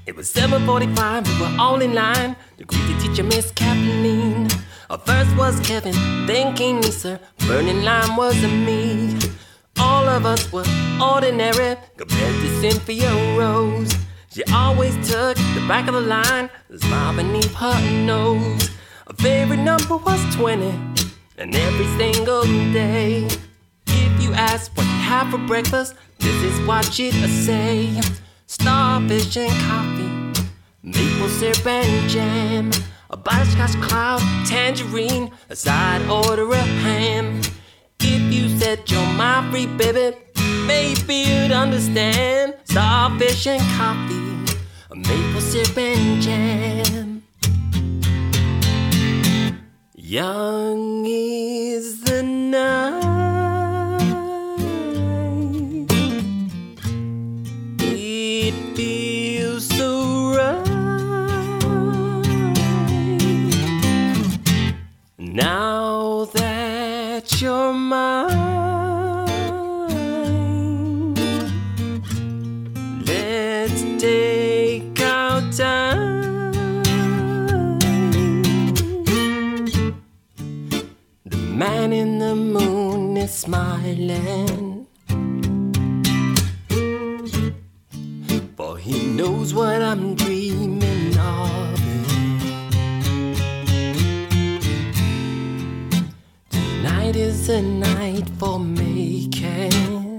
It was 7:45, we were all in line to greet the teacher, Miss Kathleen. First was Kevin, then came Lisa, burning line wasn't me. All of us were ordinary compared to Cynthia Rose. She always took the back of the line, the smile beneath her nose. Her favorite number was 20, and every single day. If you ask what you have for breakfast, this is what she'd say. Starfish and coffee, maple syrup and jam, a butterscotch cloud, tangerine, a side order of ham. If you said you're my free baby, maybe you'd understand. Starfish and coffee, a maple syrup and jam. Young is the night, it feels so right. Now that you're mine, let's take our time. The man in the moon is smiling, for he knows what I'm dreaming of. Tonight is a night for making